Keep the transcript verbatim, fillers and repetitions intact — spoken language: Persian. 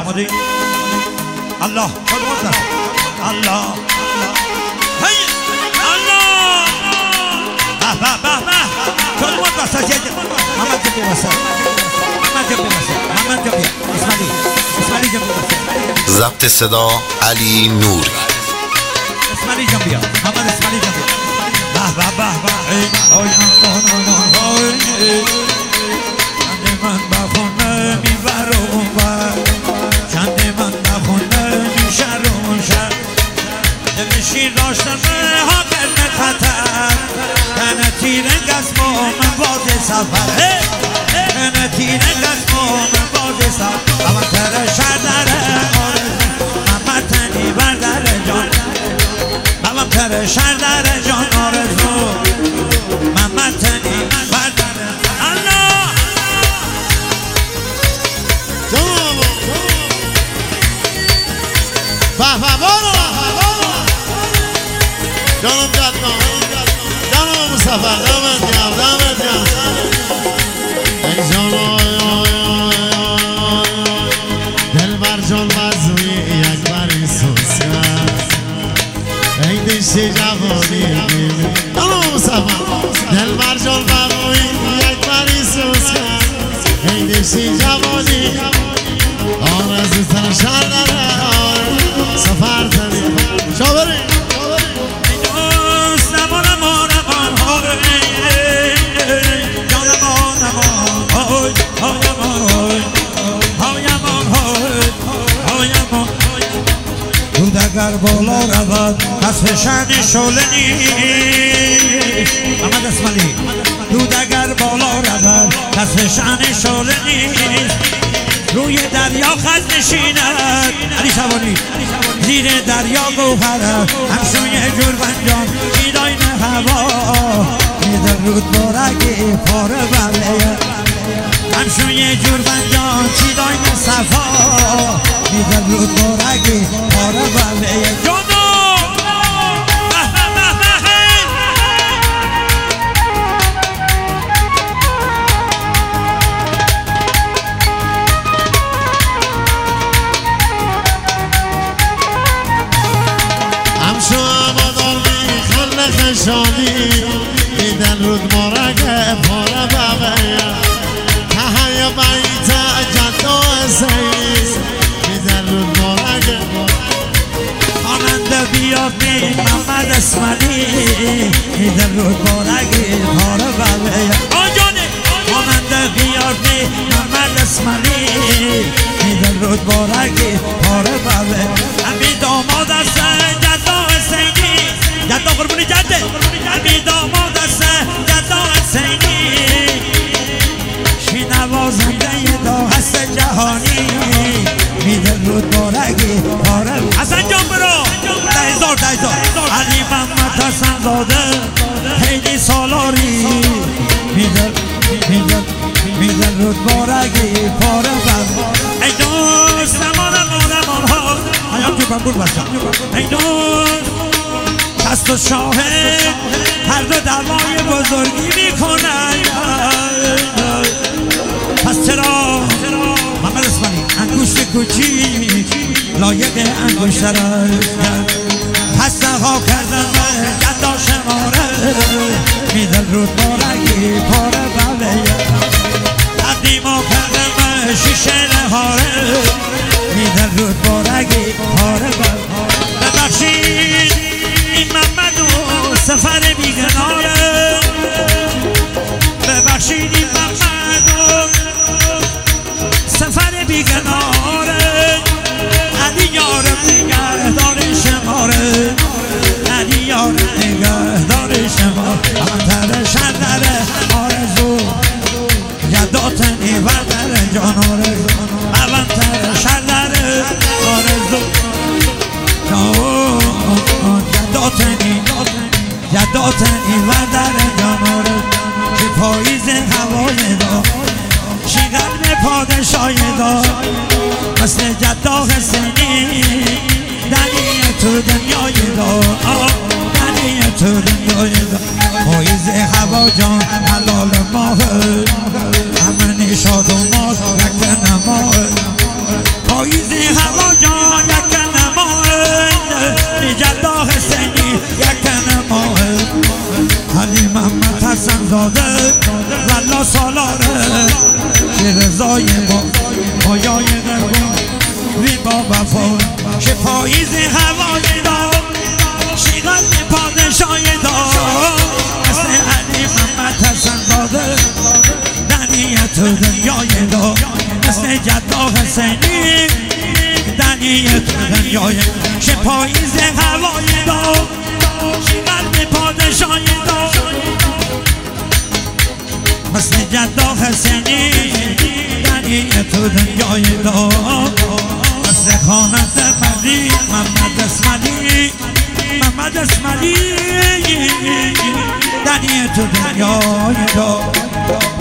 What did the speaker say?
آماده الله خدمت الله هی الله به به به به خدمت بسا جد محمد جب بسا محمد جب بسا محمد جب اسماعیلی اسماعیلی جب بسا ضبط صدا علی نوری اسماعیلی جب بیا محمد اسماعیلی جب بیا به به به به آی چند من بخونه میبر و بر چند من بخونه میشر و شر دل شیر داشتمه ها قرن خطر تنه تیرنگ از ما من باز سفر تنه تیرنگ از ما من باز سفر اما تره شر داره محمد تنی برداره جان اما تره شر داره جان آرزو محمد تنی برداره الله به به بارو جانم جدنا جانم مصطفی دمت گرم دمت گرم ای جانم دل بر جان مزوی یک بری سوسیت ای دشتی جوانی جانم مصطفی دل بر جان مزوی یک بری سوسیت ای دشتی جوانی آرزو تر شر داره سفر تنی شابری دوست نمان امان امان های جان امان امان های های امان های امان های امان دود اگر بالا رود از فشن شعله نیست محمد اسماعیلی دود اگر بالا رود از فشن شعله نیست روی دریا خز نشیند علی شبانی زیر دریا گوهره همشوی جربنجان چیداین هوا میدر رود بارگی پاره بله همشوی جربنجان چیداین صفا میدر رود بارگی پاره بله جانو شادی میدن رود مارگه پاره ببه تهی بیت جد و سید میدن رود مارگه خواننده بیابی محمد اسماعیلی میدن رود مارگه پاره ببه آجانه خواننده بیابی محمد اسماعیلی میدن رود مارگه پاره ببه همین داماد است جد و حسینی جدا قربونی جده همی داماد است جدا حسینی شی نوازنده دا هست جهانی میدن رود بارگی پاره حسن جان برو ده هزار ده هزار علی محمد حسن زاده خیلی سالاری میدن میدن میدن رود بارگی پاره ای دوست امان امان امان ها حیام جو بمبور بستم ای دوست دست و شاهد هر دو دعوای بزرگی میکنن پس چرا محمد اسماعیلی انگوشت کوچی لایق انگوشت را پس نها کردن من جدا شماره میدن رود بارگی پاره بله تقدیما کردن من شیشه نهاره میدن رود بارگی پاره بله ببخشید این محمد و سفر بیگناره ببخشید این محمد و سفر بیگناره علی یارم نگه دار شماره علی یارم نگه دار شماره امتر شندره آرزو جداتنی بردره جان آرزو امتر شندره آرزو جداتنی جداتنی وردر جاناره که پاییز هوای دا شی قلب پادشای دا مثل جدا حسینی دنی تو دنیای دا دنی تو دنیای دا پاییز هوا جان حلال ماه همه نشاد و ماز رکت نماه پاییزی هوا جا یک نماه جدا حسینی یک نماه علی محمد حسن زاده والله سالاره که رضای با پایای قربان وی با وفا که پاییزی هوای دا شیغل پادشای دا مثل علی محمد حسن زاده دنیت دنیای دا مثل جدا حسینی دنیت دنیای که پاییز هوای دا شیغل پادشای دا مثل جدا حسینی دنیت دنیای دا مثل خانت ملی محمد اسماعیلی محمد اسماعیلی دنیت دنیای دا